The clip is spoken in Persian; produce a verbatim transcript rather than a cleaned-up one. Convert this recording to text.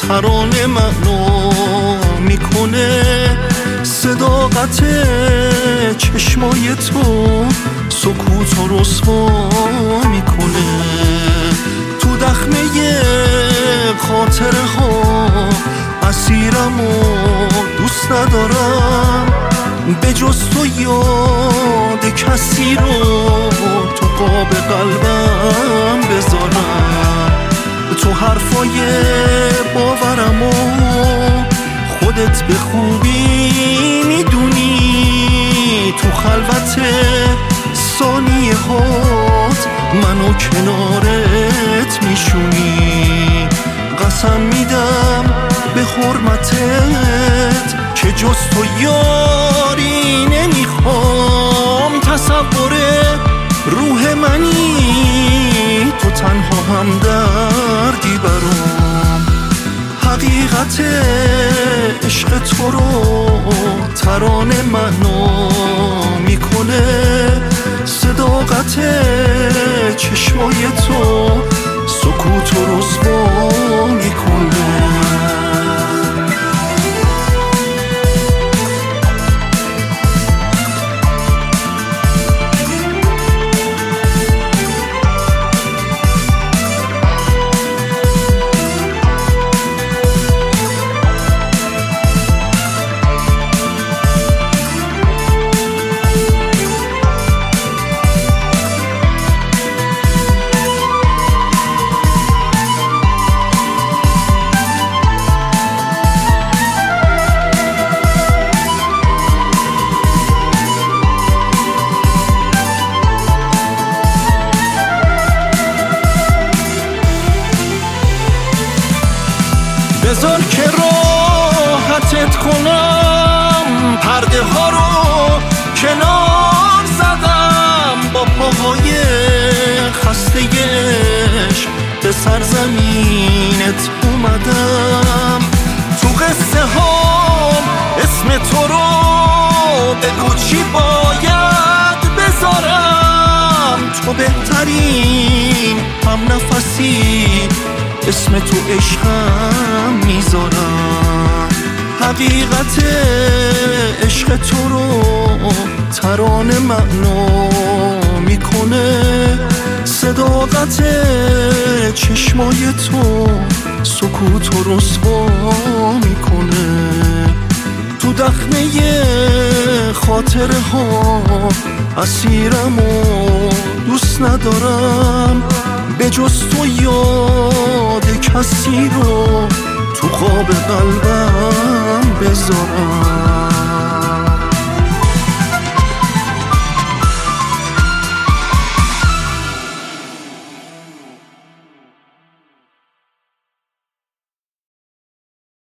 ترانه معنا میکنه، صداقت چشمای تو سکوت و رسوا میکنه. تو دخمه خاطره ها اسیرم و دوست ندارم، به جز تو یاد کسی رو تو قاب قلبم بذارم. تو حرفای باورم و خودت به خوبی میدونی، تو خلوت ثانیه هات منو کنارت میشونی. قسم میدم به حرمتت که جز تو یاری نمیخوام. تصور روح منی، تو تنها همدردی برام. حقیقت عشق تو رو ترانه معنا میکنه، صداقت چشمای تو سکوت و رسوا میکنه. بذار که راحتت کنم، پرده ها رو کنار زدم، با پاهای خسته عشق به سرزمینت اومدم. تو قصه ها اسم تو رو بگو چی باید بذارم، تو بهترین هم نفسی اسم تو عشقم میذارم. حقیقت عشق تو رو ترانه معنا میکنه، صداقت چشمای تو سکوت و رسوا میکنه. تو دخمه خاطره ها اسیرم و دوست ندارم، به جز تو یاد کسی رو تو قاب قلبم بذارم.